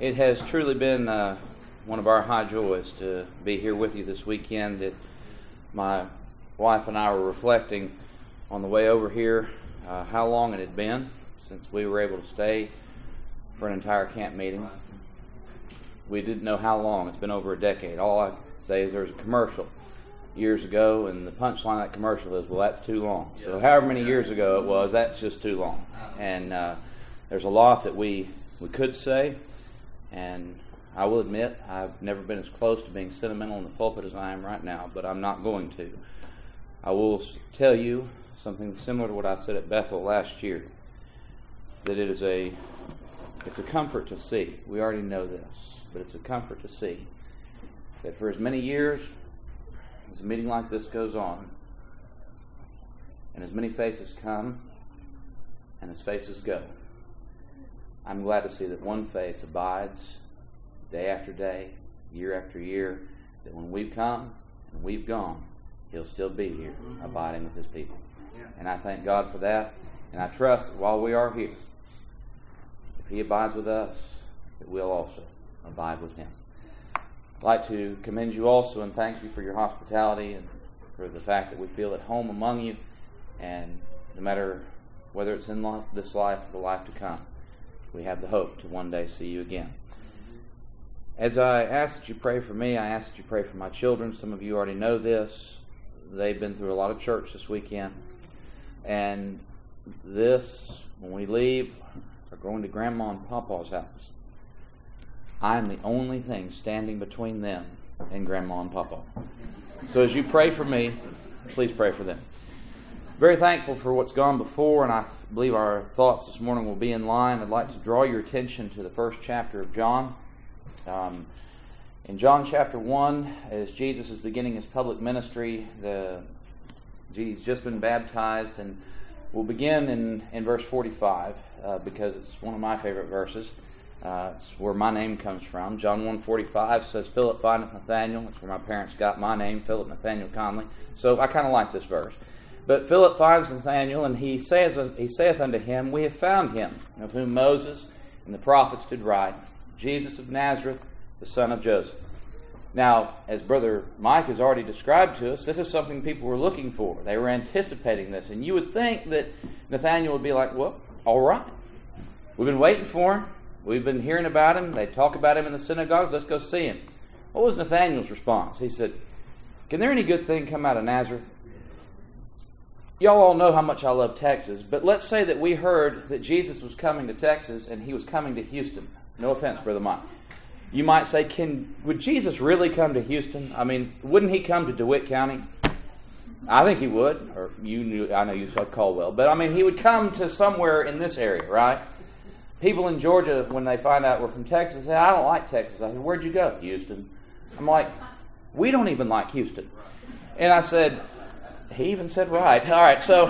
It has truly been one of our high joys to be here with you this weekend. My wife and I were reflecting on the way over here how long it had been since we were able to stay for an entire camp meeting. We didn't know how long. It's been over a decade. All I say is there was a commercial years ago, and the punchline of that commercial is, well, that's too long. So however many years ago it was, that's just too long. And there's a lot that we could say, and I will admit I've never been as close to being sentimental in the pulpit as I am right now, but I'm not going to. I will tell you something similar to what I said at Bethel last year, that it's a comfort to see. We already know this, but it's a comfort to see that for as many years as a meeting like this goes on, and as many faces come and as faces go, I'm glad to see that one face abides day after day, year after year, that when we've come and we've gone, He'll still be here, abiding with His people. And I thank God for that, and I trust that while we are here, if He abides with us, that we'll also abide with Him. I'd like to commend you also and thank you for your hospitality and for the fact that we feel at home among you, and no matter whether it's in this life or the life to come, we have the hope to one day see you again. As I ask that you pray for me, I ask that you pray for my children. Some of you already know this. They've been through a lot of church this weekend. And when we leave, we're going to Grandma and Papa's house. I am the only thing standing between them and Grandma and Papa. So as you pray for me, please pray for them. Very thankful for what's gone before, and I believe our thoughts this morning will be in line. I'd like to draw your attention to the first chapter of John. In John chapter 1, as Jesus is beginning His public ministry, He's just been baptized, and we'll begin in verse 45 because it's one of my favorite verses. It's where my name comes from. John 1:45 says, Philip findeth Nathanael. That's where my parents got my name, Philip Nathanael Conley. So I kind of like this verse. But Philip finds Nathanael, and he saith unto him, We have found him, of whom Moses and the prophets did write, Jesus of Nazareth, the son of Joseph. Now, as Brother Mike has already described to us, this is something people were looking for. They were anticipating this. And you would think that Nathanael would be like, well, all right. We've been waiting for him. We've been hearing about him. They talk about him in the synagogues. Let's go see him. What was Nathanael's response? He said, Can there any good thing come out of Nazareth? Y'all all know how much I love Texas, but let's say that we heard that Jesus was coming to Texas and He was coming to Houston. No offense, Brother Mike. You might say, would Jesus really come to Houston? I mean, wouldn't He come to DeWitt County? I think He would. Or I know you said Caldwell, but I mean, He would come to somewhere in this area, right? People in Georgia, when they find out we're from Texas, say, I don't like Texas. I said, where'd you go? Houston. I'm like, we don't even like Houston. And I said, he even said right. All right, so,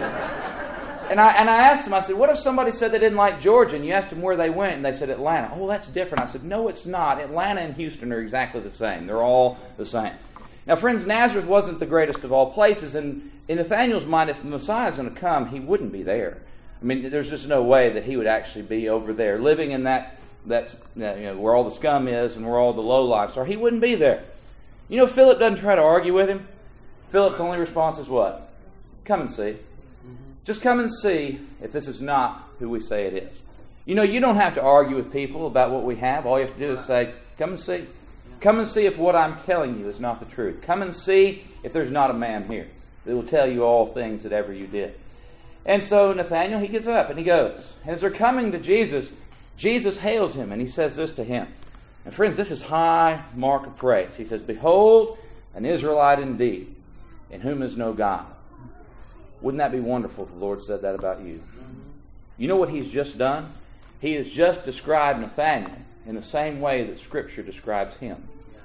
and I asked them, I said, what if somebody said they didn't like Georgia, and you asked them where they went, and they said Atlanta? Oh, that's different. I said, no, it's not. Atlanta and Houston are exactly the same. They're all the same. Now, friends, Nazareth wasn't the greatest of all places, and in Nathanael's mind, if the Messiah is going to come, He wouldn't be there. I mean, there's just no way that He would actually be over there, living in that's where all the scum is and where all the lowlifes are. He wouldn't be there. You know, Philip doesn't try to argue with Him. Philip's only response is what? Come and see. Just come and see if this is not who we say it is. You know, you don't have to argue with people about what we have. All you have to do is say, come and see. Come and see if what I'm telling you is not the truth. Come and see if there's not a man here that will tell you all things that ever you did. And so Nathanael, he gets up and he goes. And as they're coming to Jesus, Jesus hails him and He says this to him. And friends, this is high mark of praise. He says, Behold, an Israelite indeed, in whom is no guile. Wouldn't that be wonderful if the Lord said that about you? You know what He's just done? He has just described Nathanael in the same way that Scripture describes him.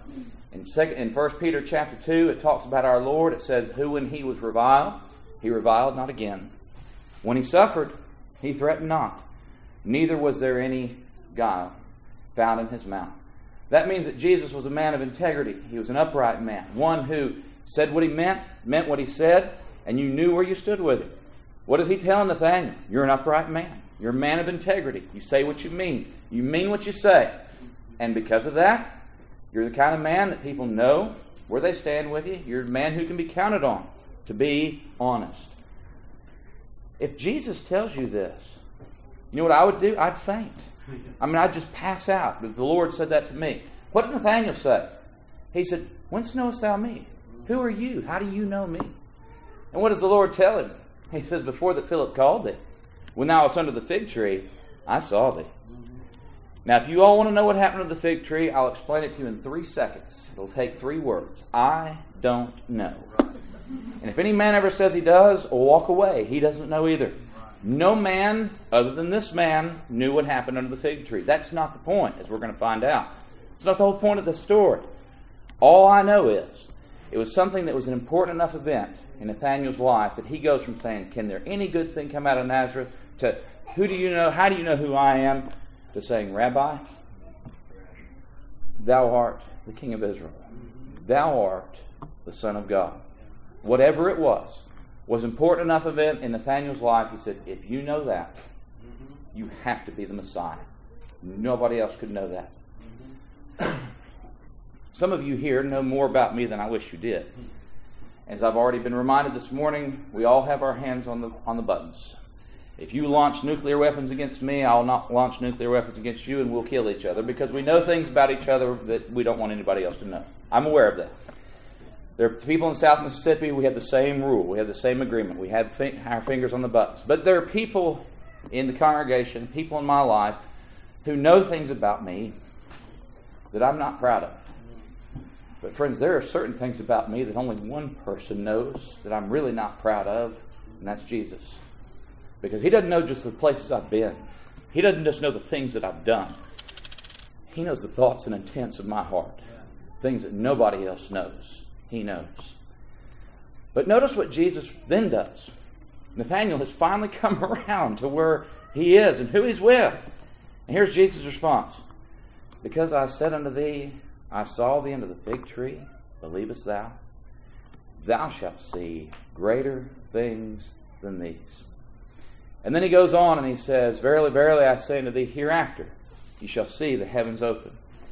In 1 Peter chapter 2, it talks about our Lord. It says, Who when He was reviled, He reviled not again. When He suffered, He threatened not. Neither was there any guile found in His mouth. That means that Jesus was a man of integrity. He was an upright man. One who said what He meant what He said, and you knew where you stood with Him. What is He telling Nathanael? You're an upright man. You're a man of integrity. You say what you mean. You mean what you say. And because of that, you're the kind of man that people know where they stand with you. You're a man who can be counted on to be honest. If Jesus tells you this, you know what I would do? I'd faint. I'd just pass out. The Lord said that to me. What did Nathanael say? He said, "Whence knowest thou me? Who are you? How do you know me?" And what does the Lord tell him? He says, "Before that Philip called thee, when thou wast under the fig tree, I saw thee." Now, if you all want to know what happened to the fig tree, I'll explain it to you in 3 seconds. It'll take 3 words. I don't know. And if any man ever says he does, walk away. He doesn't know either. No man, other than this man, knew what happened under the fig tree. That's not the point, as we're going to find out. It's not the whole point of the story. All I know is, it was something that was an important enough event in Nathanael's life that he goes from saying, "Can there any good thing come out of Nazareth?" to, "Who do you know? How do you know who I am?" to saying, "Rabbi, thou art the King of Israel. Thou art the Son of God." Whatever it was important enough event in Nathanael's life. He said, if you know that, you have to be the Messiah. Nobody else could know that. Some of you here know more about me than I wish you did. As I've already been reminded this morning, we all have our hands on the buttons. If you launch nuclear weapons against me, I'll not launch nuclear weapons against you, and we'll kill each other because we know things about each other that we don't want anybody else to know. I'm aware of that. There are people in South Mississippi, we have the same rule. We have the same agreement. We have our fingers on the buttons. But there are people in the congregation, people in my life, who know things about me that I'm not proud of. But friends, there are certain things about me that only one person knows that I'm really not proud of, and that's Jesus. Because he doesn't know just the places I've been. He doesn't just know the things that I've done. He knows the thoughts and intents of my heart. Things that nobody else knows. He knows. But notice what Jesus then does. Nathanael has finally come around to where he is and who he's with. And here's Jesus' response. "Because I said unto thee, I saw thee under the fig tree, believest thou? Thou shalt see greater things than these." And then he goes on and he says, "Verily, verily, I say unto thee, hereafter ye shall see the heavens open,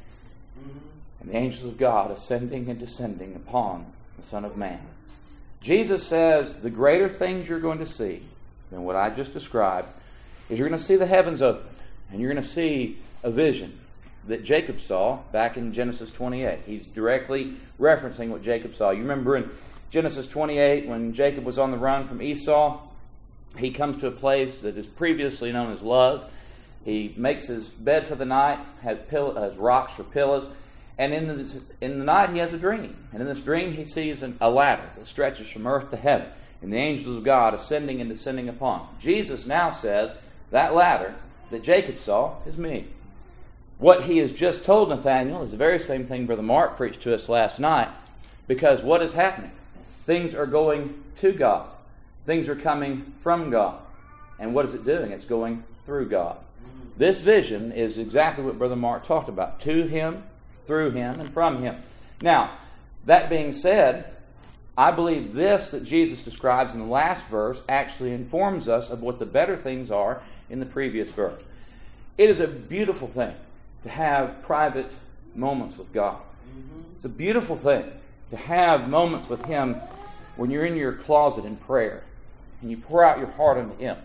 and the angels of God ascending and descending upon the Son of Man." Jesus says the greater things you're going to see than what I just described is you're going to see the heavens open, and you're going to see a vision that Jacob saw back in Genesis 28. He's directly referencing what Jacob saw. You remember in Genesis 28 when Jacob was on the run from Esau, he comes to a place that is previously known as Luz. He makes his bed for the night, has rocks for pillows, and in the night he has a dream. And in this dream he sees a ladder that stretches from earth to heaven, and the angels of God ascending and descending upon. Jesus now says that ladder that Jacob saw is me. What he has just told Nathanael is the very same thing Brother Mark preached to us last night, because what is happening? Things are going to God. Things are coming from God. And what is it doing? It's going through God. This vision is exactly what Brother Mark talked about. To him, through him, and from him. Now, that being said, I believe this that Jesus describes in the last verse actually informs us of what the better things are in the previous verse. It is a beautiful thing to have private moments with God. It's a beautiful thing to have moments with him when you're in your closet in prayer and you pour out your heart unto him.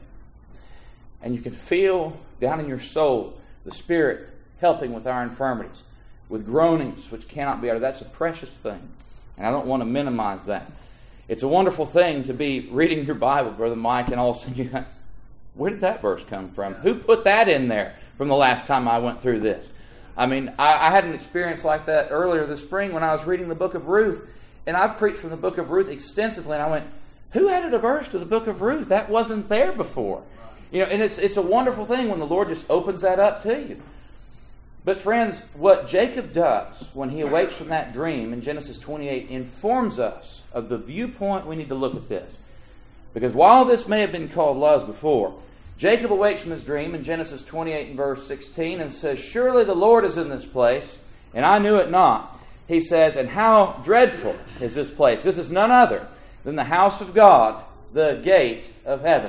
And you can feel down in your soul the Spirit helping with our infirmities, with groanings which cannot be uttered. That's a precious thing. And I don't want to minimize that. It's a wonderful thing to be reading your Bible, Brother Mike, and all of a sudden you go, where did that verse come from? Who put that in there from the last time I went through this? I mean, I had an experience like that earlier this spring when I was reading the book of Ruth. And I preached from the book of Ruth extensively. And I went, who added a verse to the book of Ruth? That wasn't there before. You know, and it's a wonderful thing when the Lord just opens that up to you. But friends, what Jacob does when he awakes from that dream in Genesis 28 informs us of the viewpoint we need to look at this. Because while this may have been called Luz before, Jacob awakes from his dream in Genesis 28 and verse 16 and says, surely the Lord is in this place, and I knew it not. He says, and how dreadful is this place? This is none other than the house of God, the gate of heaven.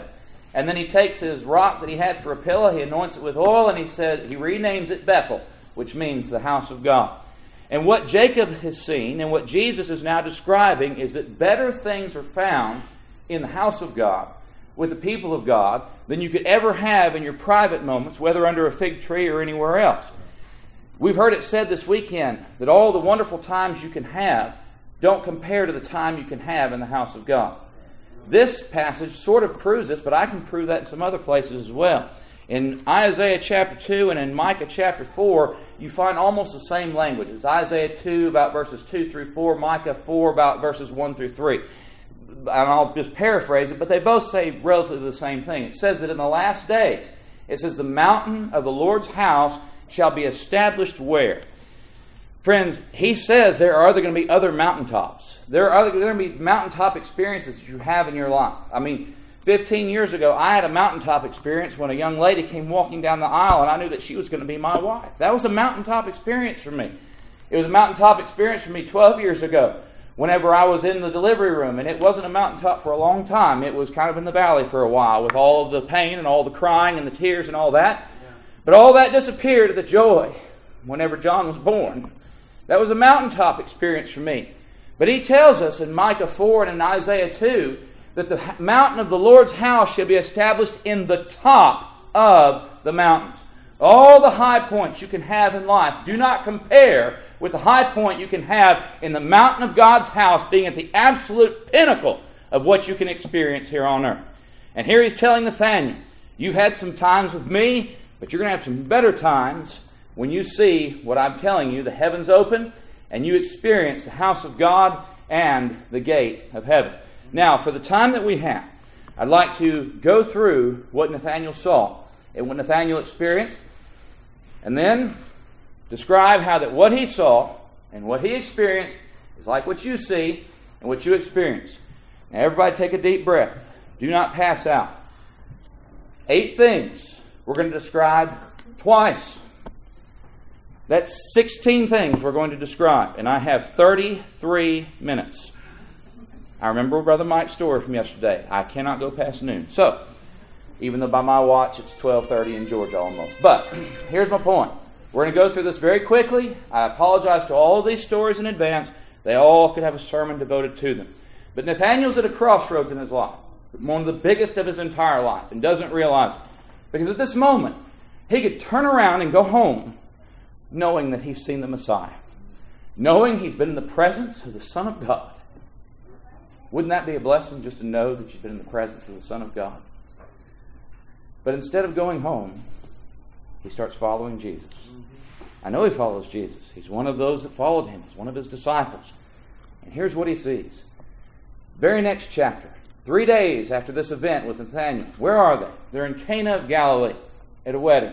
And then he takes his rock that he had for a pillow, he anoints it with oil, and he renames it Bethel, which means the house of God. And what Jacob has seen, and what Jesus is now describing, is that better things are found in the house of God, with the people of God, than you could ever have in your private moments, whether under a fig tree or anywhere else. We've heard it said this weekend that all the wonderful times you can have don't compare to the time you can have in the house of God. This passage sort of proves this, but I can prove that in some other places as well. In Isaiah chapter 2 and in Micah chapter 4, you find almost the same language. It's Isaiah 2 about verses 2 through 4, Micah 4 about verses 1 through 3. And I'll just paraphrase it, but they both say relatively the same thing. It says that in the last days, it says, the mountain of the Lord's house shall be established where? Friends, he says there are going to be other mountaintops. There are going to be mountaintop experiences that you have in your life. I mean, 15 years ago, I had a mountaintop experience when a young lady came walking down the aisle, and I knew that she was going to be my wife. That was a mountaintop experience for me. It was a mountaintop experience for me 12 years ago, whenever I was in the delivery room, and it wasn't a mountaintop for a long time. It was kind of in the valley for a while, with all of the pain and all the crying and the tears and all that. But all that disappeared at the joy whenever John was born. That was a mountaintop experience for me. But he tells us in Micah 4 and in Isaiah 2 that the mountain of the Lord's house shall be established in the top of the mountains. All the high points you can have in life do not compare with the high point you can have in the mountain of God's house being at the absolute pinnacle of what you can experience here on earth. And here he's telling Nathanael, you've had some times with me, but you're going to have some better times when you see what I'm telling you, the heavens open, and you experience the house of God and the gate of heaven. Now, for the time that we have, I'd like to go through what Nathanael saw and what Nathanael experienced, and then describe how that what he saw and what he experienced is like what you see and what you experience. Now, everybody take a deep breath. Do not pass out. 8 things we're going to describe twice. That's 16 things we're going to describe, and I have 33 minutes. I remember Brother Mike's story from yesterday. I cannot go past noon. So, even though by my watch it's 12:30 in Georgia almost. But, here's my point. We're going to go through this very quickly. I apologize to all of these stories in advance. They all could have a sermon devoted to them. But Nathanael's at a crossroads in his life. One of the biggest of his entire life, and doesn't realize it. Because at this moment, he could turn around and go home knowing that he's seen the Messiah. Knowing he's been in the presence of the Son of God. Wouldn't that be a blessing just to know that you've been in the presence of the Son of God? But instead of going home, he starts following Jesus. I know he follows Jesus. He's one of those that followed him. He's one of his disciples. And here's what he sees. Very next chapter. 3 days after this event with Nathanael. Where are they? They're in Cana of Galilee at a wedding.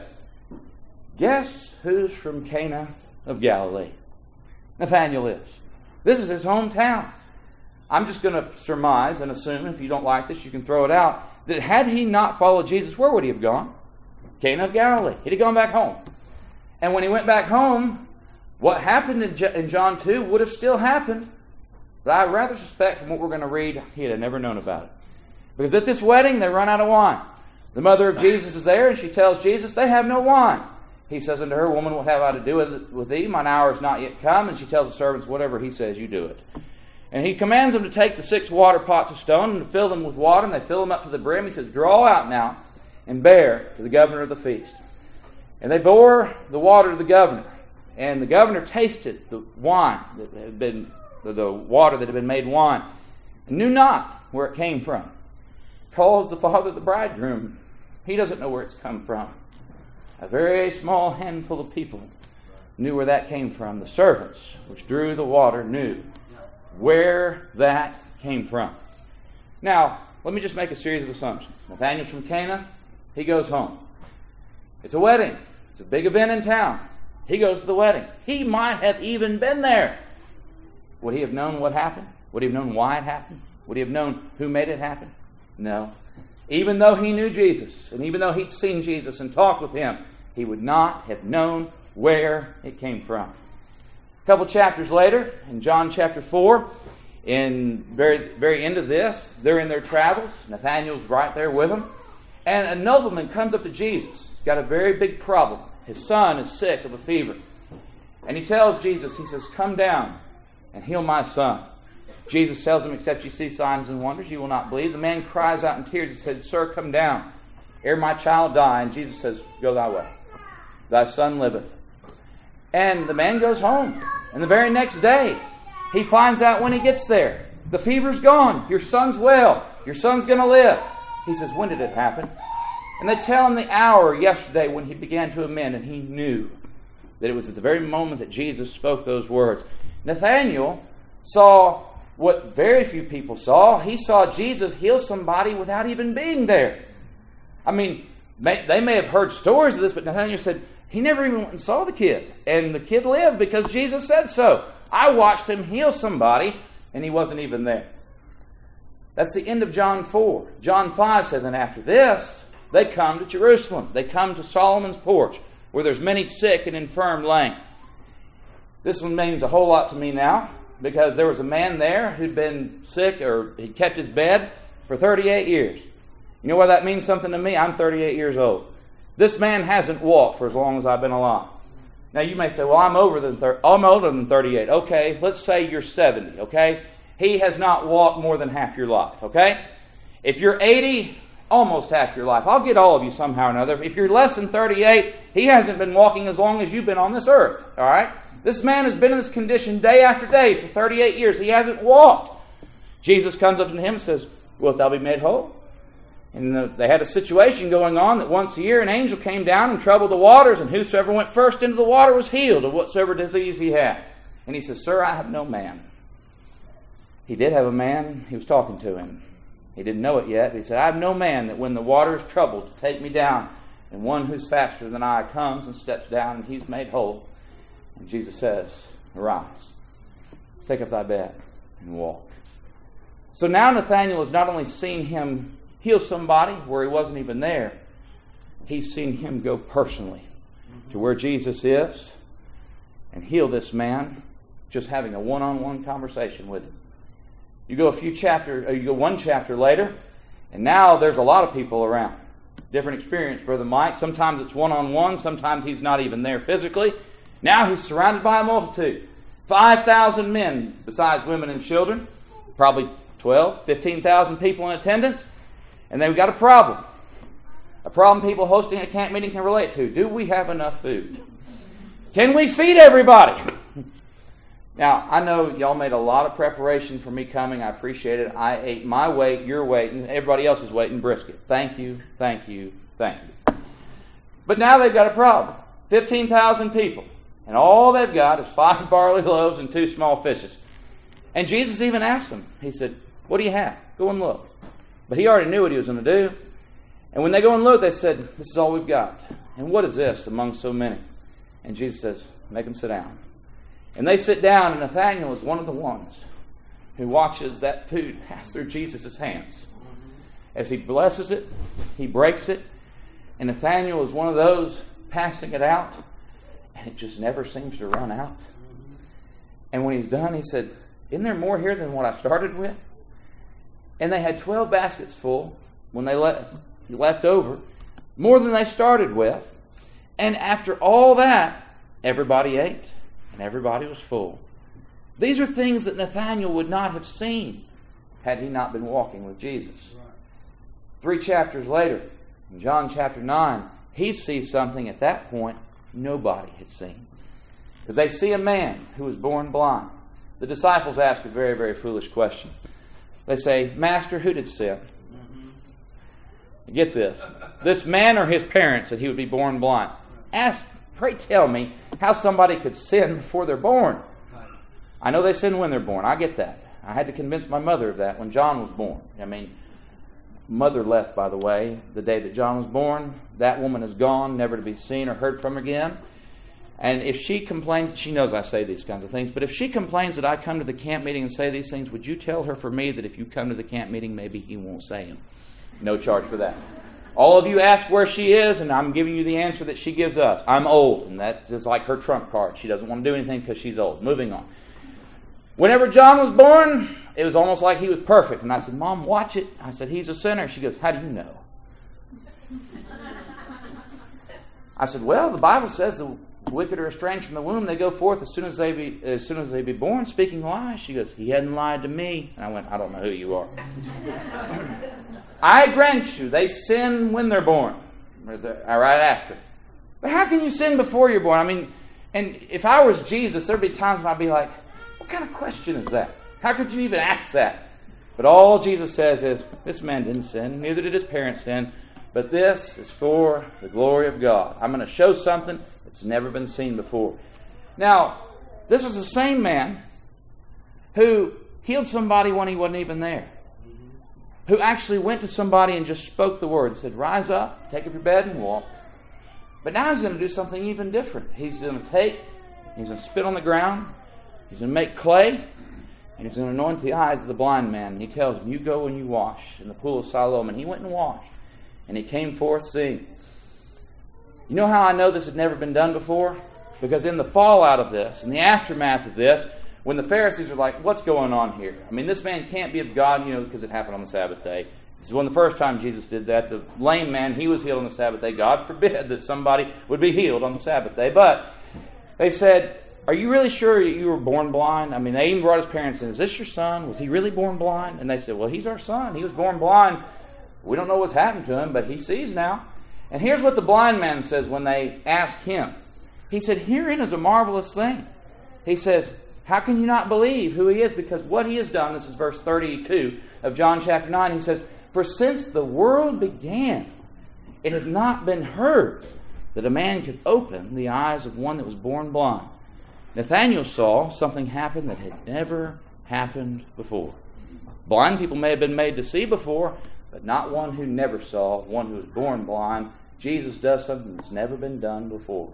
Guess who's from Cana of Galilee? Nathanael is. This is his hometown. I'm just going to surmise and assume, if you don't like this, you can throw it out, that had he not followed Jesus, where would he have gone? Cana of Galilee. He'd have gone back home. And when he went back home, what happened in John 2 would have still happened. But I rather suspect from what we're going to read, he'd have never known about it. Because at this wedding, they run out of wine. The mother of Jesus is there, and she tells Jesus, they have no wine. He says unto her, woman, what have I to do with thee? Mine hour is not yet come. And she tells the servants, whatever he says, you do it. And he commands them to take the 6 water pots of stone and to fill them with water, and they fill them up to the brim. He says, draw out now and bear to the governor of the feast. And they bore the water to the governor. And the governor tasted the wine that had been, the water that had been made wine, and knew not where it came from. Calls the father of the bridegroom. He doesn't know where it's come from. A very small handful of people knew where that came from. The servants, which drew the water, knew where that came from. Now, let me just make a series of assumptions. Nathanael's from Cana. He goes home. It's a wedding. It's a big event in town. He goes to the wedding. He might have even been there. Would he have known what happened? Would he have known why it happened? Would he have known who made it happen? No. Even though he knew Jesus, and even though he'd seen Jesus and talked with him, he would not have known where it came from. A couple chapters later, in John chapter 4, in very end of this, they're in their travels. Nathanael's right there with them. And a nobleman comes up to Jesus. He's got a very big problem. His son is sick of a fever. And he tells Jesus, he says, come down and heal my son. Jesus tells him, except you see signs and wonders, you will not believe. The man cries out in tears. He said, sir, come down, ere my child die. And Jesus says, go thy way. Thy son liveth. And the man goes home. And the very next day, he finds out when he gets there, the fever's gone. Your son's well. Your son's going to live. He says, when did it happen? And they tell him the hour yesterday when he began to amend, and he knew that it was at the very moment that Jesus spoke those words. Nathanael saw what very few people saw. He saw Jesus heal somebody without even being there. I mean, they may have heard stories of this, but Nathanael said, he never even went and saw the kid. And the kid lived because Jesus said so. I watched him heal somebody, and he wasn't even there. That's the end of John 4. John 5 says, and after this, they come to Jerusalem. They come to Solomon's porch, where there's many sick and infirm laying. This one means a whole lot to me now, because there was a man there who'd been sick, or he'd kept his bed for 38 years. You know why that means something to me? I'm 38 years old. This man hasn't walked for as long as I've been alive. Now you may say, well, I'm older than 38. Okay, let's say you're 70, okay? He has not walked more than half your life, okay? If you're 80, almost half your life. I'll get all of you somehow or another. If you're less than 38, he hasn't been walking as long as you've been on this earth, all right? This man has been in this condition day after day for 38 years. He hasn't walked. Jesus comes up to him and says, wilt thou be made whole? And they had a situation going on that once a year an angel came down and troubled the waters, and whosoever went first into the water was healed of whatsoever disease he had. And he says, sir, I have no man. He did have a man. He was talking to him. He didn't know it yet. He said, I have no man that when the water is troubled to take me down, and one who's faster than I comes and steps down, and he's made whole. And Jesus says, arise, take up thy bed, and walk. So now Nathanael has not only seen him heal somebody where he wasn't even there, he's seen him go personally to where Jesus is and heal this man, just having a one-on-one conversation with him. You go one chapter later, and now there's a lot of people around. Different experience, Brother Mike. Sometimes it's one-on-one. Sometimes he's not even there physically. Now he's surrounded by a multitude. 5,000 men, besides women and children. Probably 15,000 people in attendance. And they've got a problem. A problem people hosting a camp meeting can relate to. Do we have enough food? Can we feed everybody? Now, I know y'all made a lot of preparation for me coming. I appreciate it. I ate my weight, your weight, and everybody else's weight in brisket. Thank you, thank you, thank you. But now they've got a problem. 15,000 people. And all they've got is 5 barley loaves and 2 small fishes. And Jesus even asked them. He said, what do you have? Go and look. But he already knew what he was going to do. And when they go and look, they said, this is all we've got. And what is this among so many? And Jesus says, make them sit down. And they sit down, and Nathanael is one of the ones who watches that food pass through Jesus' hands. As he blesses it, he breaks it, and Nathanael is one of those passing it out, and it just never seems to run out. And when he's done, he said, isn't there more here than what I started with? And they had 12 baskets full when they left over, more than they started with. And after all that, everybody ate. And everybody was full. These are things that Nathanael would not have seen had he not been walking with Jesus. 3 chapters later, in John chapter 9, he sees something at that point nobody had seen. Because they see a man who was born blind. The disciples ask a very, very foolish question. They say, Master, who did sin? Get this. This man or his parents that he would be born blind? Pray tell me how somebody could sin before they're born. I know they sin when they're born. I get that. I had to convince my mother of that when John was born. I mean, mother left, by the way, the day that John was born. That woman is gone, never to be seen or heard from again. And if she complains, she knows I say these kinds of things, but if she complains that I come to the camp meeting and say these things, would you tell her for me that if you come to the camp meeting, maybe he won't say them? No charge for that. All of you ask where she is, and I'm giving you the answer that she gives us. I'm old, and that is like her trump card. She doesn't want to do anything because she's old. Moving on. Whenever John was born, it was almost like he was perfect. And I said, Mom, watch it. I said, he's a sinner. She goes, how do you know? I said, well, the Bible says the wicked are estranged from the womb. They go forth as soon as they be born, speaking lies. She goes, he hadn't lied to me. And I went, I don't know who you are. I grant you, they sin when they're born, or right after. But how can you sin before you're born? I mean, and if I was Jesus, there'd be times when I'd be like, what kind of question is that? How could you even ask that? But all Jesus says is, this man didn't sin, neither did his parents sin, but this is for the glory of God. I'm going to show something that's never been seen before. Now, this is the same man who healed somebody when he wasn't even there. Who actually went to somebody and just spoke the word. Said, rise up, take up your bed and walk. But now he's going to do something even different. He's going to spit on the ground. He's going to make clay. And he's going to anoint the eyes of the blind man. And he tells him, you go and you wash in the pool of Siloam. And he went and washed. And he came forth seeing. You know how I know this had never been done before? Because in the fallout of this, in the aftermath of this, when the Pharisees are like, what's going on here? I mean, this man can't be of God, because it happened on the Sabbath day. This is one of the first time Jesus did that. The lame man, he was healed on the Sabbath day. God forbid that somebody would be healed on the Sabbath day. But they said, are you really sure you were born blind? I mean, they even brought his parents in. Is this your son? Was he really born blind? And they said, well, he's our son. He was born blind. We don't know what's happened to him, but he sees now. And here's what the blind man says when they ask him. He said, herein is a marvelous thing. He says, how can you not believe who he is? Because what he has done, this is verse 32 of John chapter 9, he says, for since the world began, it had not been heard that a man could open the eyes of one that was born blind. Nathanael saw something happen that had never happened before. Blind people may have been made to see before, but not one who never saw, one who was born blind. Jesus does something that's never been done before.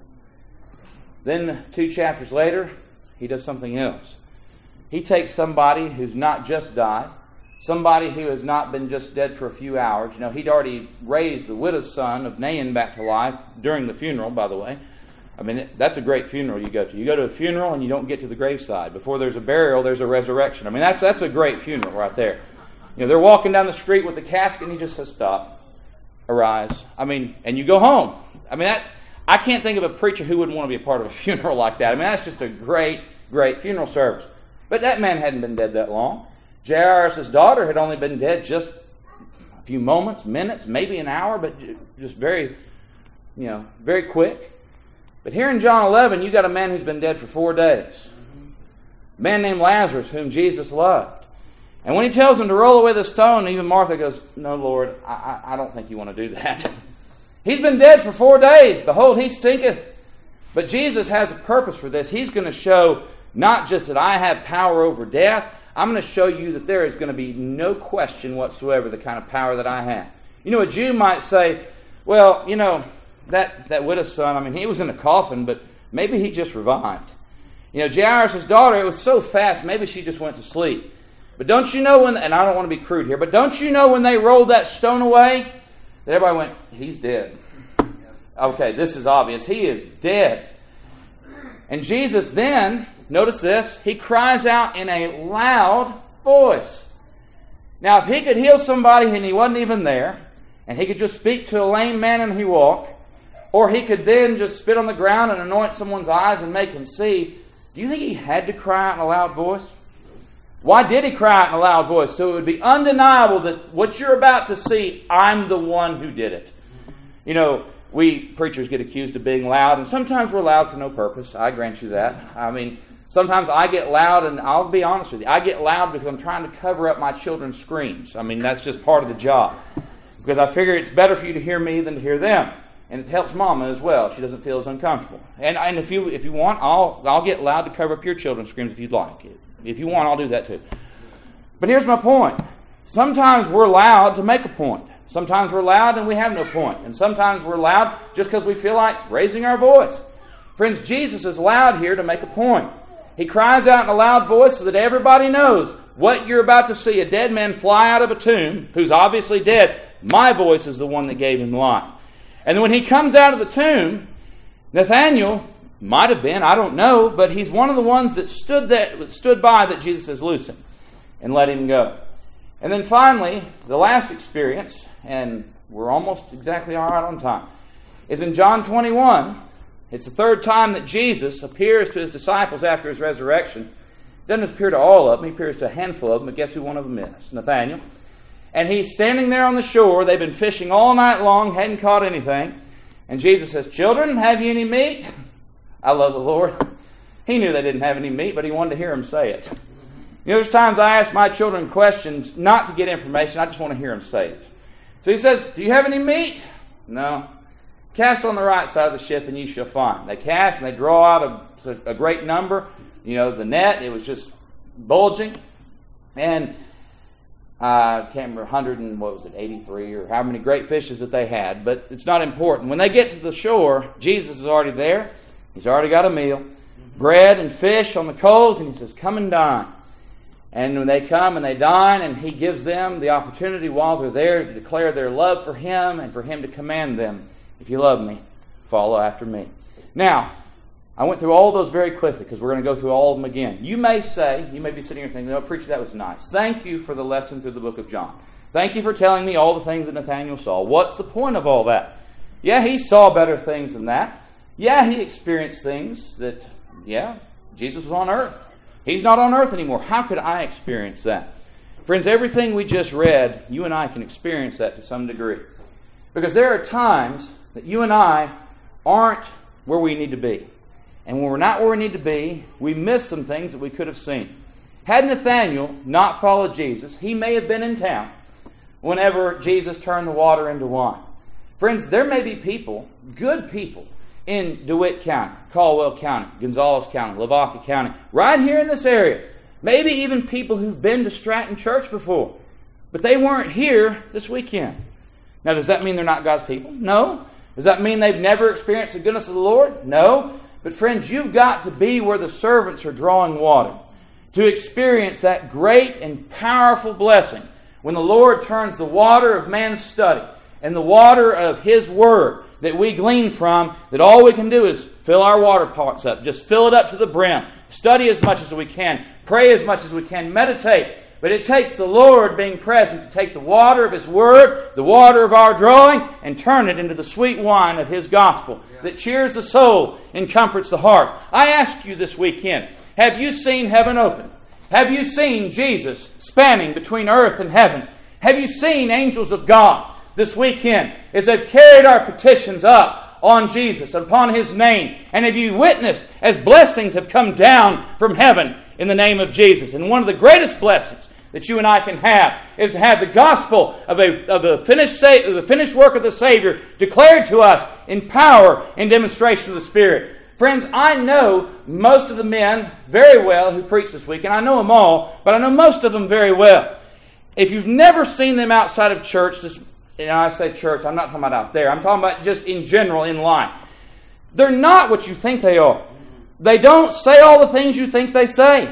Then 2 chapters later, he does something else. He takes somebody who's not just died, somebody who has not been just dead for a few hours. He'd already raised the widow's son of Nain back to life during the funeral, by the way. I mean, that's a great funeral you go to. You go to a funeral and you don't get to the graveside. Before there's a burial, there's a resurrection. I mean, that's a great funeral right there. They're walking down the street with the casket and he just says, stop, arise. I mean, and you go home. I mean, I can't think of a preacher who wouldn't want to be a part of a funeral like that. I mean, that's just a great, great funeral service. But that man hadn't been dead that long. Jairus' daughter had only been dead just a few moments, minutes, maybe an hour, but just very, very quick. But here in John 11, you got a man who's been dead for 4 days. A man named Lazarus, whom Jesus loved. And when he tells him to roll away the stone, even Martha goes, no, Lord, I don't think you want to do that. He's been dead for 4 days. Behold, he stinketh. But Jesus has a purpose for this. He's going to show not just that I have power over death. I'm going to show you that there is going to be no question whatsoever the kind of power that I have. A Jew might say, well, that widow's son, I mean, he was in a coffin, but maybe he just revived. Jairus' daughter, it was so fast, maybe she just went to sleep. But don't you know when, and I don't want to be crude here, but don't you know when they rolled that stone away, that everybody went, he's dead. Okay, this is obvious. He is dead. And Jesus then, notice this, he cries out in a loud voice. Now, if he could heal somebody and he wasn't even there, and he could just speak to a lame man and he walked, or he could then just spit on the ground and anoint someone's eyes and make him see, do you think he had to cry out in a loud voice? Why did he cry out in a loud voice? So it would be undeniable that what you're about to see, I'm the one who did it. We preachers get accused of being loud, and sometimes we're loud for no purpose. I grant you that. I mean, sometimes I get loud, and I'll be honest with you, I get loud because I'm trying to cover up my children's screams. I mean, that's just part of the job. Because I figure it's better for you to hear me than to hear them. And it helps Mama as well. She doesn't feel as uncomfortable. And if you want, I'll get loud to cover up your children's screams if you'd like. If you want, I'll do that too. But here's my point. Sometimes we're loud to make a point. Sometimes we're loud and we have no point. And sometimes we're loud just because we feel like raising our voice. Friends, Jesus is loud here to make a point. He cries out in a loud voice so that everybody knows what you're about to see. A dead man fly out of a tomb, who's obviously dead. My voice is the one that gave him life. And when he comes out of the tomb, Nathanael might have been, I don't know, but he's one of the ones that stood by that Jesus says, loose him and let him go. And then finally, the last experience, and we're almost exactly all right on time, is in John 21. It's the third time that Jesus appears to his disciples after his resurrection. He doesn't appear to all of them. He appears to a handful of them, but guess who one of them is? Nathanael. And he's standing there on the shore. They've been fishing all night long, hadn't caught anything. And Jesus says, "Children, have you any meat?" I love the Lord. He knew they didn't have any meat, but he wanted to hear them say it. You know, there's times I ask my children questions not to get information. I just want to hear them say it. So he says, "Do you have any meat?" "No." "Cast on the right side of the ship and you shall find." They cast and they draw out a great number. You know, the net, it was just bulging. And I can't remember 83 or how many great fishes that they had, but it's not important. When they get to the shore, Jesus is already there. He's already got a meal, bread and fish on the coals, and he says, "Come and dine." And when they come and they dine, and he gives them the opportunity while they're there to declare their love for him and for him to command them, "If you love me, follow after me." Now, I went through all those very quickly because we're going to go through all of them again. You may be sitting here thinking, "No, preacher, that was nice. Thank you for the lesson through the book of John. Thank you for telling me all the things that Nathanael saw. What's the point of all that?" Yeah, he saw better things than that. Yeah, he experienced things that, Jesus was on earth. He's not on earth anymore. How could I experience that? Friends, everything we just read, you and I can experience that to some degree. Because there are times that you and I aren't where we need to be. And when we're not where we need to be, we miss some things that we could have seen. Had Nathanael not followed Jesus, he may have been in town whenever Jesus turned the water into wine. Friends, there may be people, good people, in DeWitt County, Caldwell County, Gonzales County, Lavaca County, right here in this area. Maybe even people who've been to Stratton Church before, but they weren't here this weekend. Now, does that mean they're not God's people? No. Does that mean they've never experienced the goodness of the Lord? No. But friends, you've got to be where the servants are drawing water to experience that great and powerful blessing when the Lord turns the water of man's study and the water of His Word that we glean from, that all we can do is fill our water pots up. Just fill it up to the brim. Study as much as we can. Pray as much as we can. Meditate. But it takes the Lord being present to take the water of His Word, the water of our drawing, and turn it into the sweet wine of His gospel that cheers the soul and comforts the heart. I ask you this weekend, have you seen heaven open? Have you seen Jesus spanning between earth and heaven? Have you seen angels of God this weekend as they've carried our petitions up on Jesus, upon His name? And have you witnessed as blessings have come down from heaven in the name of Jesus? And one of the greatest blessings that you and I can have is to have the gospel of the finished work of the Savior declared to us in power and demonstration of the Spirit. Friends, I know most of the men very well who preach this week, and I know them all, but I know most of them very well. If you've never seen them outside of church, I say church, I'm not talking about out there. I'm talking about just in general in life. They're not what you think they are. They don't say all the things you think they say.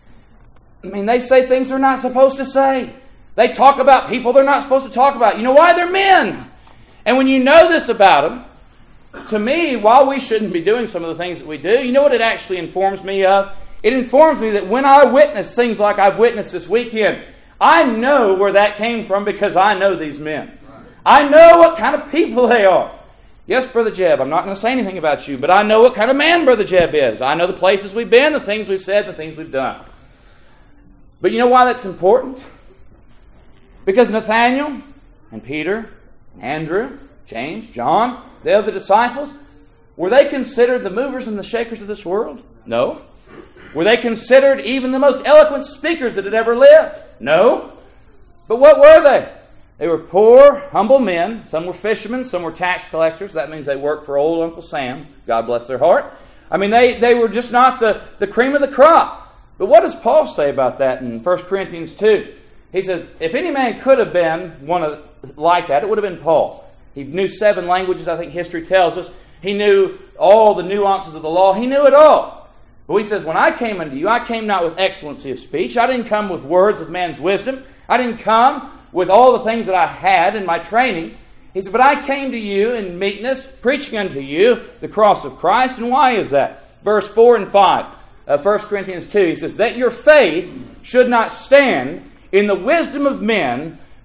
I mean, they say things they're not supposed to say. They talk about people they're not supposed to talk about. You know why? They're men. And when you know this about them, to me, while we shouldn't be doing some of the things that we do, you know what it actually informs me of? It informs me that when I witness things like I've witnessed this weekend, I know where that came from because I know these men. I know what kind of people they are. Yes, Brother Jeb, I'm not going to say anything about you, but I know what kind of man Brother Jeb is. I know the places we've been, the things we've said, the things we've done. But you know why that's important? Because Nathanael and Peter, Andrew, James, John, the other disciples, were they considered the movers and the shakers of this world? No. Were they considered even the most eloquent speakers that had ever lived? No. But what were they? They were poor, humble men. Some were fishermen, some were tax collectors. That means they worked for old Uncle Sam. God bless their heart. I mean, they were just not the cream of the crop. But what does Paul say about that in 1 Corinthians 2? He says, if any man could have been one like that, it would have been Paul. He knew 7 languages, I think history tells us. He knew all the nuances of the law. He knew it all. But he says, when I came unto you, I came not with excellency of speech. I didn't come with words of man's wisdom. I didn't come with all the things that I had in my training. He said, but I came to you in meekness, preaching unto you the cross of Christ. And why is that? Verse 4 and 5 of 1 Corinthians 2, he says, that your faith should not stand in the wisdom of men,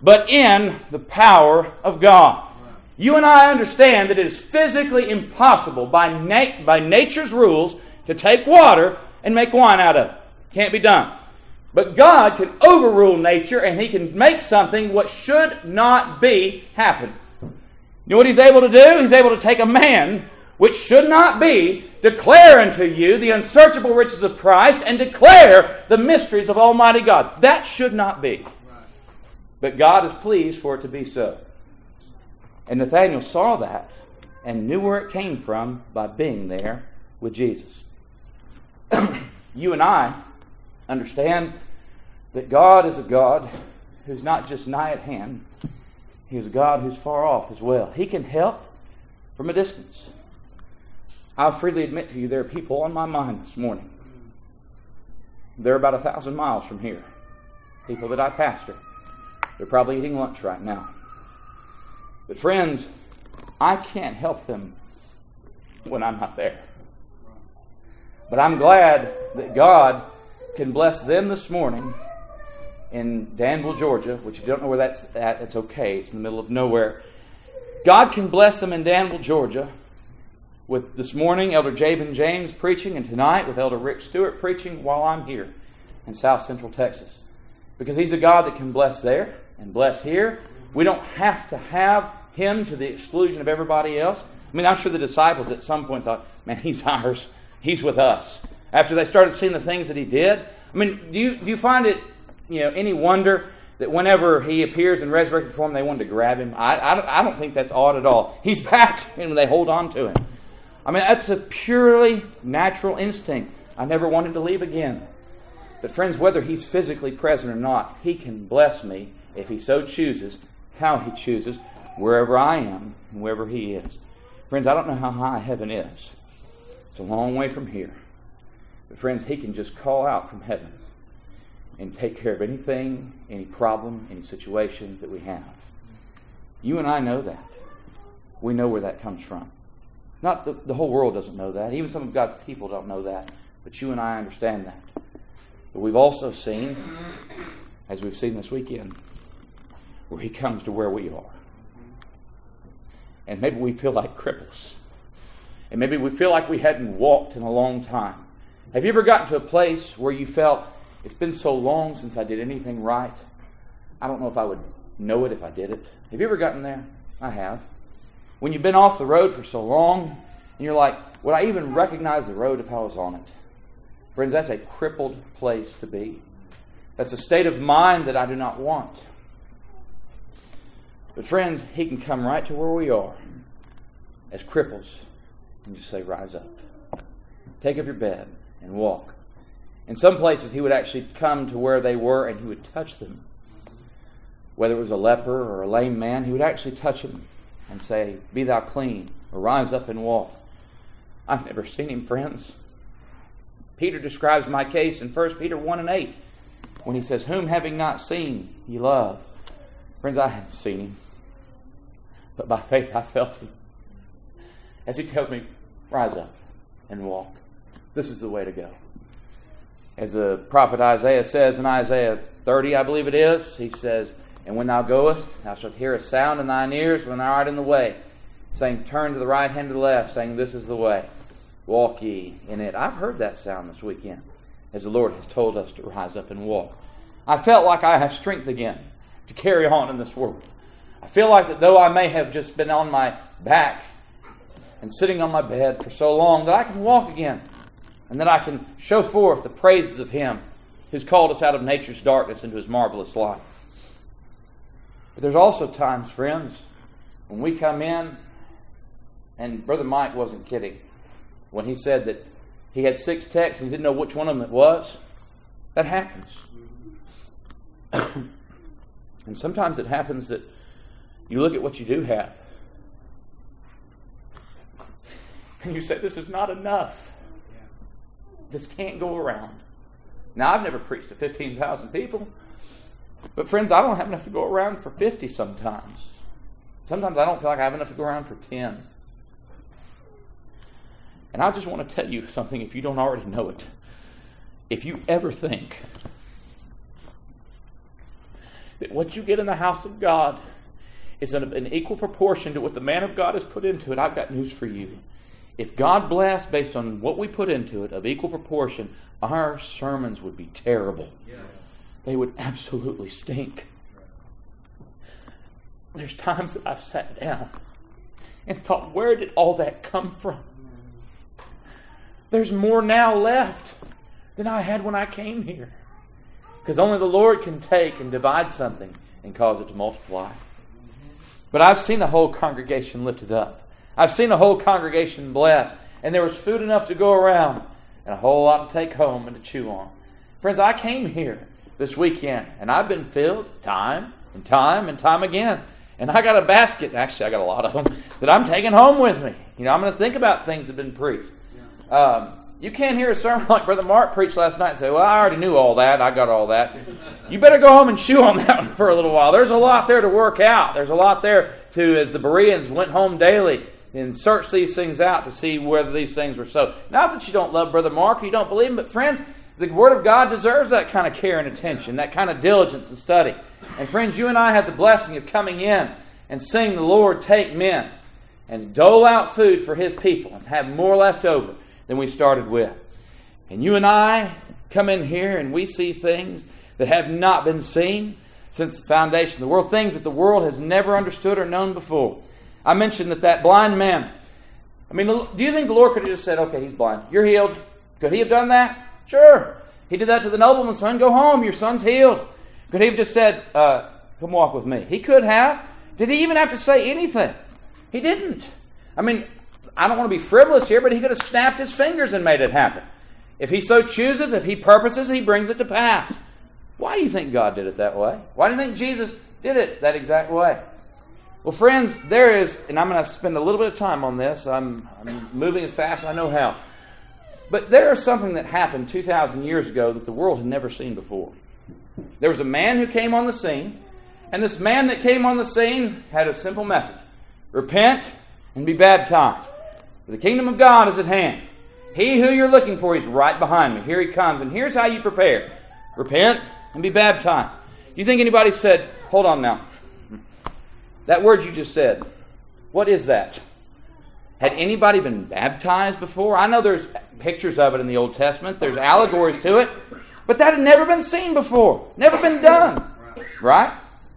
but in the power of God. You and I understand that it is physically impossible by nature's rules to take water and make wine out of it. Can't be done. But God can overrule nature, and He can make something what should not be happen. You know what He's able to do? He's able to take a man which should not be, declare unto you the unsearchable riches of Christ, and declare the mysteries of Almighty God. That should not be. But God is pleased for it to be so. And Nathanael saw that and knew where it came from by being there with Jesus. You and I understand that God is a God who's not just nigh at hand. He is a God who's far off as well. He can help from a distance. I'll freely admit to you there are people on my mind this morning. They're about 1,000 miles from here. People that I pastor. They're probably eating lunch right now. But friends, I can't help them when I'm not there. But I'm glad that God can bless them this morning in Danville, Georgia, which if you don't know where that's at, it's okay. It's in the middle of nowhere. God can bless them in Danville, Georgia, with this morning Elder Jabin James preaching, and tonight with Elder Rick Stewart preaching while I'm here in South Central Texas. Because He's a God that can bless there and bless here. We don't have to have Him to the exclusion of everybody else. I mean, I'm sure the disciples at some point thought, man, He's ours. He's with us. After they started seeing the things that He did. I mean, do you find it, any wonder that whenever He appears in resurrected form, they wanted to grab Him? I don't think that's odd at all. He's back, and they hold on to Him. I mean, that's a purely natural instinct. I never wanted to leave again. But friends, whether He's physically present or not, He can bless me if He so chooses, how He chooses, wherever I am and wherever He is. Friends, I don't know how high heaven is. It's a long way from here. But friends, He can just call out from heaven and take care of anything, any problem, any situation that we have. You and I know that. We know where that comes from. Not the whole world doesn't know that. Even some of God's people don't know that. But you and I understand that. But we've also seen, as we've seen this weekend, where He comes to where we are. And maybe we feel like cripples. And maybe we feel like we hadn't walked in a long time. Have you ever gotten to a place where you felt, it's been so long since I did anything right, I don't know if I would know it if I did it? Have you ever gotten there? I have. When you've been off the road for so long, and you're like, would I even recognize the road if I was on it? Friends, that's a crippled place to be. That's a state of mind that I do not want. But friends, He can come right to where we are as cripples and just say, rise up. Take up your bed and walk. In some places, He would actually come to where they were and He would touch them. Whether it was a leper or a lame man, He would actually touch him and say, be thou clean, or rise up and walk. I've never seen Him, friends. Peter describes my case in 1 Peter 1:8 when he says, whom having not seen, ye love. Friends, I hadn't seen Him, but by faith I felt Him. As He tells me, rise up and walk. This is the way to go. As the prophet Isaiah says in Isaiah 30, I believe it is, he says, and when thou goest, thou shalt hear a sound in thine ears when thou art in the way, saying, turn to the right hand or the left, saying, this is the way. Walk ye in it. I've heard that sound this weekend, as the Lord has told us to rise up and walk. I felt like I have strength again to carry on in this world. I feel like that though I may have just been on my back and sitting on my bed for so long, that I can walk again, and that I can show forth the praises of Him who's called us out of nature's darkness into His marvelous light. But there's also times, friends, when we come in, and Brother Mike wasn't kidding when he said that he had 6 texts and didn't know which one of them it was. That happens. And sometimes it happens that you look at what you do have, and you say, this is not enough. This can't go around. Now, I've never preached to 15,000 people. But friends, I don't have enough to go around for 50 sometimes. Sometimes I don't feel like I have enough to go around for 10. And I just want to tell you something if you don't already know it. If you ever think that what you get in the house of God is an equal proportion to what the man of God has put into it, I've got news for you. If God blessed based on what we put into it of equal proportion, our sermons would be terrible. Yeah. They would absolutely stink. There's times that I've sat down and thought, where did all that come from? There's more now left than I had when I came here. Because only the Lord can take and divide something and cause it to multiply. But I've seen the whole congregation lifted up. I've seen the whole congregation blessed. And there was food enough to go around and a whole lot to take home and to chew on. Friends, I came here this weekend and I've been filled time and time and time again. And I got a basket, actually I got a lot of them, that I'm taking home with me. You know, I'm going to think about things that have been preached. You can't hear a sermon like Brother Mark preached last night and say, well, I already knew all that. I got all that. You better go home and chew on that one for a little while. There's a lot there to work out. There's a lot there to, as the Bereans went home daily and searched these things out to see whether these things were so. Not that you don't love Brother Mark or you don't believe him, but friends, the Word of God deserves that kind of care and attention, that kind of diligence and study. And friends, you and I have the blessing of coming in and seeing the Lord take men and dole out food for His people and have more left over than we started with. And you and I come in here and we see things that have not been seen since the foundation of the world, things that the world has never understood or known before. I mentioned that blind man. I mean, do you think the Lord could have just said, okay, he's blind, you're healed? Could He have done that? Sure. He did that to the nobleman's son. Go home, your son's healed. Could He have just said, come walk with me? He could have. Did He even have to say anything? He didn't. I mean, I don't want to be frivolous here, but He could have snapped His fingers and made it happen. If He so chooses, if He purposes, He brings it to pass. Why do you think God did it that way? Why do you think Jesus did it that exact way? Well, friends, there is, and I'm going to spend a little bit of time on this. I'm moving as fast as I know how. But there is something that happened 2,000 years ago that the world had never seen before. There was a man who came on the scene, and this man that came on the scene had a simple message. Repent and be baptized. For the kingdom of God is at hand. He who you're looking for, He's right behind me. Here He comes, and here's how you prepare. Repent and be baptized. Do you think anybody said, hold on now. That word you just said, what is that? Had anybody been baptized before? I know there's pictures of it in the Old Testament. There's allegories to it. But that had never been seen before. Never been done. Right?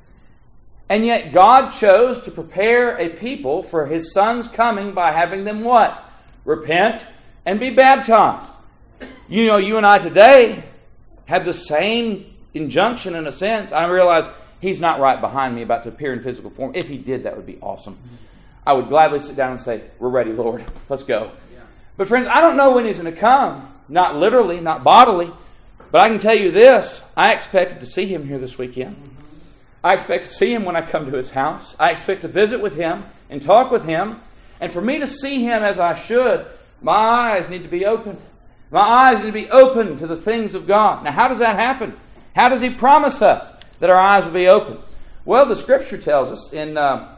And yet God chose to prepare a people for His Son's coming by having them what? Repent and be baptized. You know, you and I today have the same injunction in a sense. I realize He's not right behind me about to appear in physical form. If He did, that would be awesome. I would gladly sit down and say, we're ready, Lord. Let's go. Yeah. But friends, I don't know when He's going to come. Not literally, not bodily. But I can tell you this. I expected to see Him here this weekend. I expect to see Him when I come to His house. I expect to visit with Him and talk with Him. And for me to see Him as I should, my eyes need to be opened. My eyes need to be open to the things of God. Now, how does that happen? How does He promise us that our eyes will be open? Well, the Scripture tells us in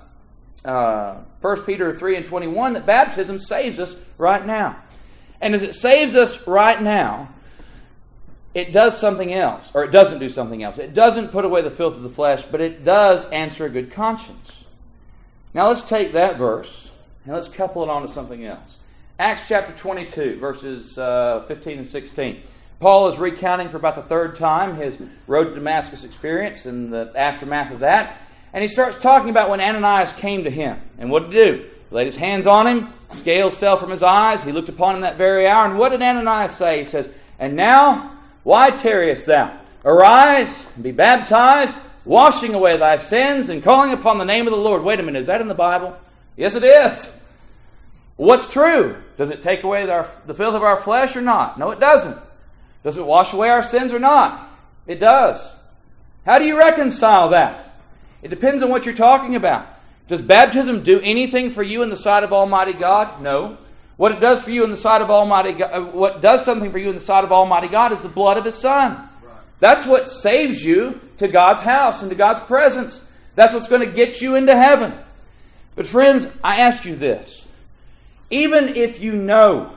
1 Peter 3:21 that baptism saves us right now. And as it saves us right now, it does something else. Or it doesn't do something else. It doesn't put away the filth of the flesh, but it does answer a good conscience. Now let's take that verse and let's couple it on to something else. Acts chapter 22, verses 15 and 16. Paul is recounting for about the third time his road to Damascus experience and the aftermath of that. And he starts talking about when Ananias came to him. And what did he do? He laid his hands on him. Scales fell from his eyes. He looked upon him that very hour. And what did Ananias say? He says, and now, why tarriest thou? Arise and be baptized, washing away thy sins and calling upon the name of the Lord. Wait a minute, is that in the Bible? Yes, it is. What's true? Does it take away the filth of our flesh or not? No, it doesn't. Does it wash away our sins or not? It does. How do you reconcile that? It depends on what you're talking about. Does baptism do anything for you in the sight of Almighty God? No. What it does for you in the sight of Almighty God, what does something for you in the sight of Almighty God is the blood of His Son. Right. That's what saves you to God's house and to God's presence. That's what's going to get you into heaven. But friends, I ask you this. Even if you know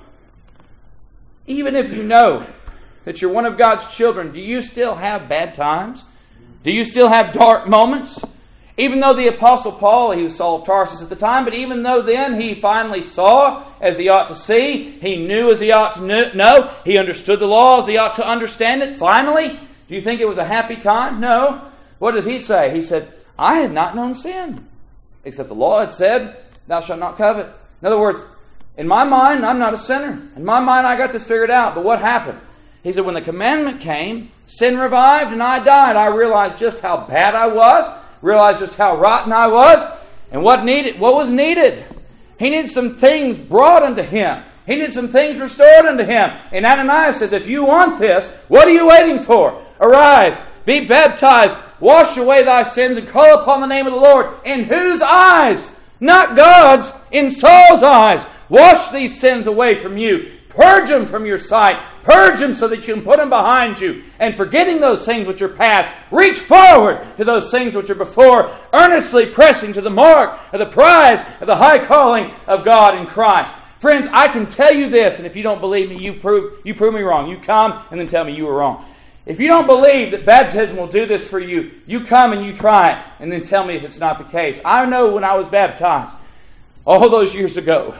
that you're one of God's children, do you still have bad times? Do you still have dark moments? Even though the Apostle Paul, he was Saul of Tarsus at the time, but even though then he finally saw as he ought to see, he knew as he ought to know, he understood the law as he ought to understand it, finally, do you think it was a happy time? No. What did he say? He said, I had not known sin, except the law had said, thou shalt not covet. In other words, in my mind, I'm not a sinner. In my mind, I got this figured out. But what happened? He said, when the commandment came, sin revived and I died. I realized just how bad I was, realized just how rotten I was, and what was needed. He needed some things brought unto him. He needed some things restored unto him. And Ananias says, if you want this, what are you waiting for? Arise, be baptized, wash away thy sins, and call upon the name of the Lord. In whose eyes? Not God's, in Saul's eyes. Wash these sins away from you. Purge them from your sight. Purge them so that you can put them behind you. And forgetting those things which are past, reach forward to those things which are before, earnestly pressing to the mark of the prize of the high calling of God in Christ. Friends, I can tell you this, and if you don't believe me, you prove me wrong. You come and then tell me you were wrong. If you don't believe that baptism will do this for you, you come and you try it, and then tell me if it's not the case. I know when I was baptized, all those years ago,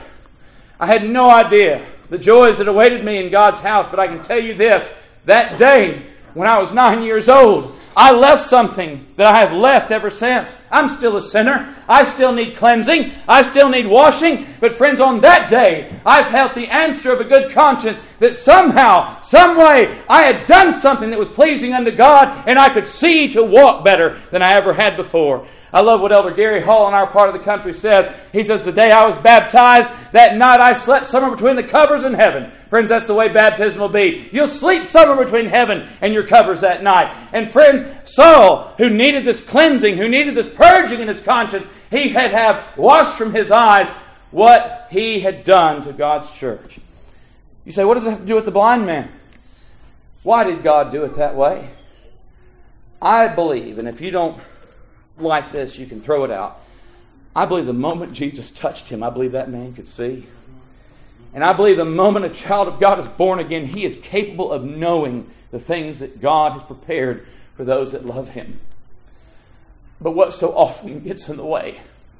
I had no idea the joys that awaited me in God's house, but I can tell you this, that day when I was 9 years old, I left something that I have left ever since. I'm still a sinner. I still need cleansing. I still need washing. But friends, on that day, I've held the answer of a good conscience that somehow, some way, I had done something that was pleasing unto God, and I could see to walk better than I ever had before. I love what Elder Gary Hall in our part of the country says. He says, the day I was baptized, that night I slept somewhere between the covers in heaven. Friends, that's the way baptism will be. You'll sleep somewhere between heaven and your covers that night. And friends, Saul, who needed this cleansing, who needed this purging in his conscience, he had have washed from his eyes what he had done to God's church. You say, what does that have to do with the blind man? Why did God do it that way? I believe, and if you don't like this, you can throw it out. I believe the moment Jesus touched him, I believe that man could see. And I believe the moment a child of God is born again, he is capable of knowing the things that God has prepared for those that love him. But what so often gets in the way?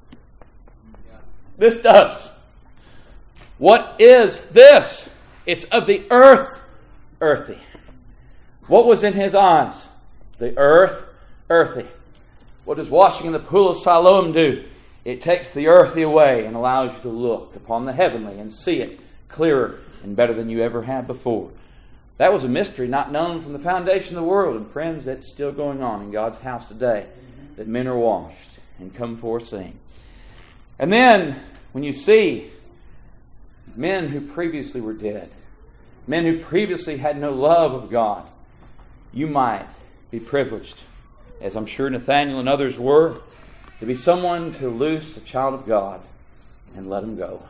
This does. What is this? It's of the earth, earthy. What was in his eyes? The earth, earthy. What does washing in the pool of Siloam do? It takes the earthy away and allows you to look upon the heavenly and see it clearer and better than you ever had before. That was a mystery not known from the foundation of the world. And friends, that's still going on in God's house today, that men are washed and come forth seeing. And then, when you see men who previously were dead, men who previously had no love of God, you might be privileged, as I'm sure Nathaniel and others were, to be someone to loose a child of God and let him go.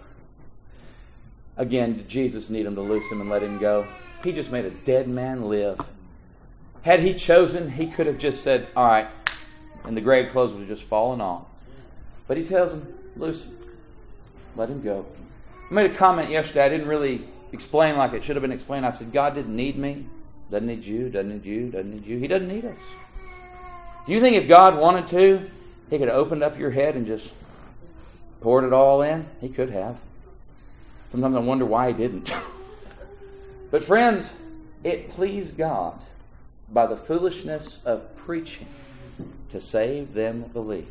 Again, did Jesus need him to loose him and let him go? He just made a dead man live. Had he chosen, he could have just said, all right, and the grave clothes would have just fallen off. But he tells him, loose him. Let him go. I made a comment yesterday. I didn't really explain like it should have been explained. I said, God didn't need me. Doesn't need you, doesn't need you, doesn't need you. He doesn't need us. Do you think if God wanted to, he could have opened up your head and just poured it all in? He could have. Sometimes I wonder why he didn't. But friends, it pleased God by the foolishness of preaching to save them that believe.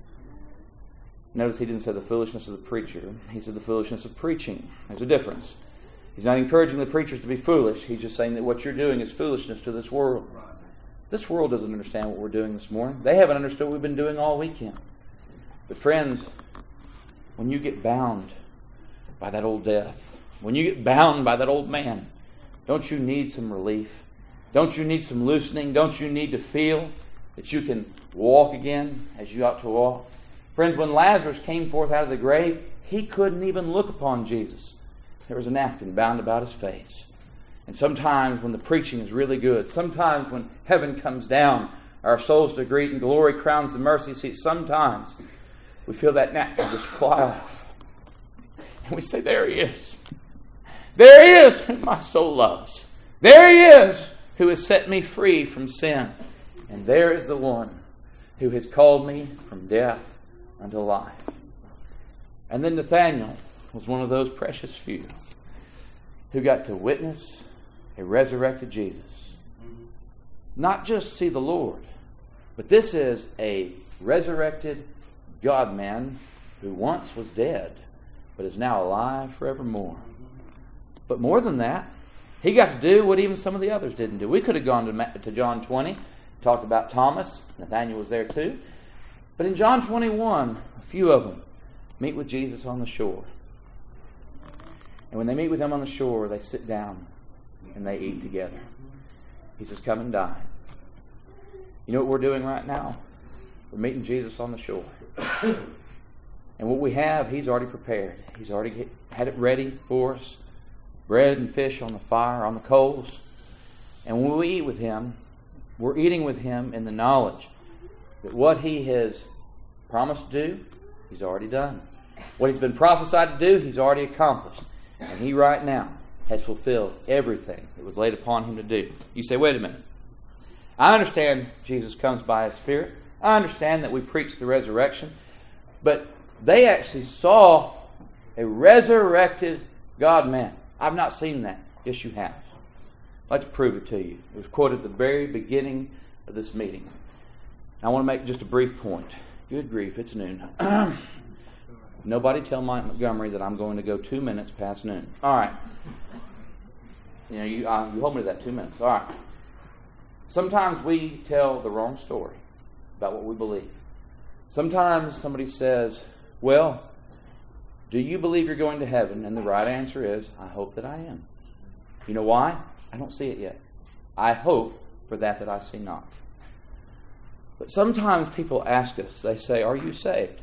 Notice he didn't say the foolishness of the preacher. He said the foolishness of preaching. There's a difference. He's not encouraging the preachers to be foolish. He's just saying that what you're doing is foolishness to this world. This world doesn't understand what we're doing this morning. They haven't understood what we've been doing all weekend. But friends, when you get bound by that old death, when you get bound by that old man, don't you need some relief? Don't you need some loosening? Don't you need to feel that you can walk again as you ought to walk? Friends, when Lazarus came forth out of the grave, he couldn't even look upon Jesus. There was a napkin bound about his face. And sometimes when the preaching is really good, sometimes when heaven comes down, our souls to greet and glory crowns the mercy seat, sometimes we feel that napkin just fly off. And we say, there he is. There he is whom my soul loves. There he is who has set me free from sin. And there is the one who has called me from death unto life. And then Nathanael was one of those precious few who got to witness a resurrected Jesus. Not just see the Lord, but this is a resurrected God-man who once was dead, but is now alive forevermore. But more than that, he got to do what even some of the others didn't do. We could have gone to John 20, talked about Thomas. Nathanael was there too. But in John 21, a few of them meet with Jesus on the shore. And when they meet with him on the shore, they sit down and they eat together. He says, come and dine. You know what we're doing right now? We're meeting Jesus on the shore. And what we have, he's already prepared. He's already had it ready for us. Bread and fish on the fire, on the coals. And when we eat with him, we're eating with him in the knowledge that what he has promised to do, he's already done. What he's been prophesied to do, he's already accomplished. And he right now has fulfilled everything that was laid upon him to do. You say, wait a minute. I understand Jesus comes by his Spirit. I understand that we preach the resurrection. But they actually saw a resurrected God-man. I've not seen that. Yes, you have. I'd like to prove it to you. It was quoted at the very beginning of this meeting. I want to make just a brief point. Good grief, it's noon. Nobody tell Mike Montgomery that I'm going to go 2 minutes past noon. All right. You hold me to that 2 minutes. All right. Sometimes we tell the wrong story about what we believe. Sometimes somebody says, well, do you believe you're going to heaven? And the right answer is, I hope that I am. You know why? I don't see it yet. I hope for that I see not. But sometimes people ask us, they say, are you saved?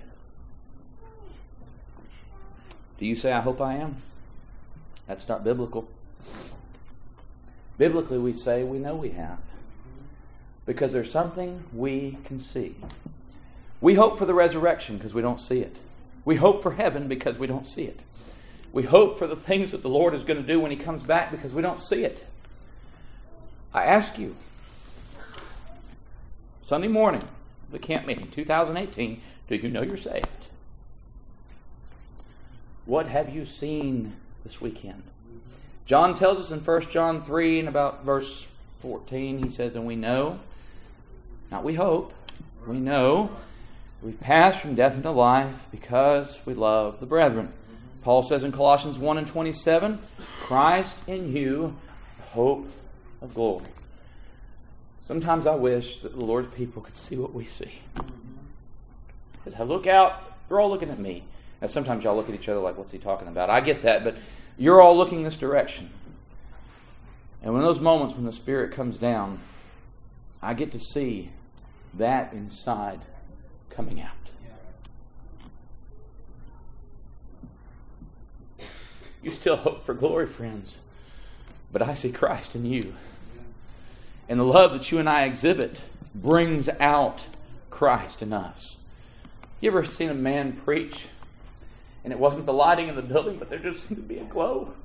Do you say, I hope I am? That's not biblical. Biblically, we say we know we have. Because there's something we can see. We hope for the resurrection because we don't see it. We hope for heaven because we don't see it. We hope for the things that the Lord is going to do when he comes back because we don't see it. I ask you, Sunday morning, the camp meeting, 2018, do you know you're saved? What have you seen this weekend? John tells us in 1 John 3 and about verse 14, he says, and we know, not we hope, we know we've passed from death into life because we love the brethren. Paul says in Colossians 1 and 27, Christ in you, the hope of glory. Sometimes I wish that the Lord's people could see what we see. As I look out, you're all looking at me. Now sometimes y'all look at each other like, what's he talking about? I get that, but you're all looking this direction. And when those moments when the Spirit comes down, I get to see that inside coming out. You still hope for glory, friends. But I see Christ in you. And the love that you and I exhibit brings out Christ in us. You ever seen a man preach and it wasn't the lighting in the building, but there just seemed to be a glow?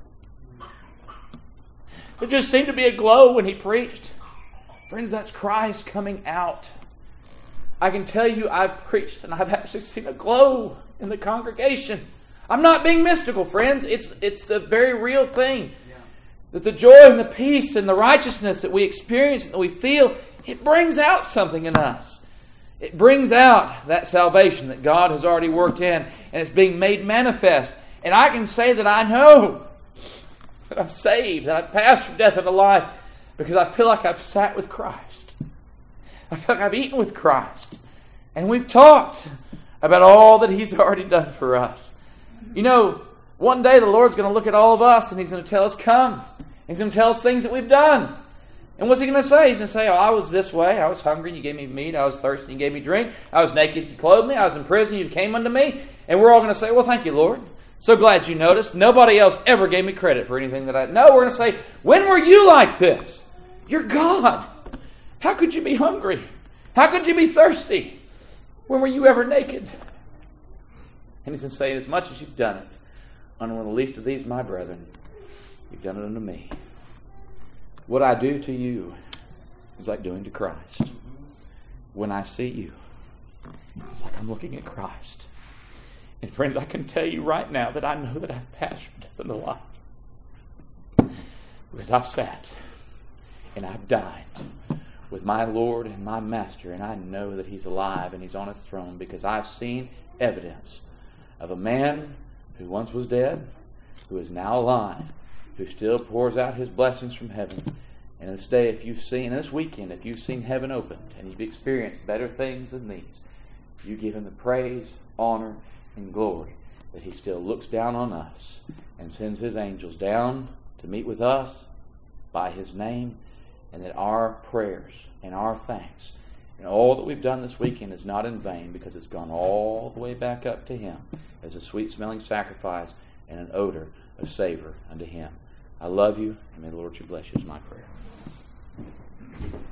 There just seemed to be a glow when he preached. Friends, that's Christ coming out. I can tell you I've preached and I've actually seen a glow in the congregation. I'm not being mystical, friends. It's a very real thing. Yeah. That the joy and the peace and the righteousness that we experience and that we feel, it brings out something in us. It brings out that salvation that God has already worked in, and it's being made manifest. And I can say that I know that I'm saved, that I've passed from death into life, because I feel like I've sat with Christ. I feel like I've eaten with Christ. And we've talked about all that He's already done for us. You know, one day the Lord's going to look at all of us and He's going to tell us, come. He's going to tell us things that we've done. And what's He going to say? He's going to say, oh, I was this way. I was hungry, you gave me meat. I was thirsty, you gave me drink. I was naked, you clothed me. I was in prison, you came unto me. And we're all going to say, well, thank you, Lord. So glad you noticed. Nobody else ever gave me credit for anything that I... No, we're going to say, when were you like this? You're God. How could you be hungry? How could you be thirsty? When were you ever naked? And He's going to say, as much as you've done it unto one of the least of these, my brethren, you've done it unto me. What I do to you is like doing to Christ. when I see you, it's like I'm looking at Christ. And friends, I can tell you right now that I know that I've passed from death into life. Because I've sat and I've dined with my Lord and my Master, and I know that He's alive and He's on His throne, because I've seen evidence of a man who once was dead, who is now alive, who still pours out His blessings from heaven. And this day, this weekend, if you've seen heaven opened and you've experienced better things than these, you give Him the praise, honor, and glory that He still looks down on us and sends His angels down to meet with us by His name, and that our prayers and our thanks and all that we've done this weekend is not in vain, because it's gone all the way back up to Him as a sweet-smelling sacrifice and an odor of savor unto Him. I love you, and may the Lord bless you is my prayer.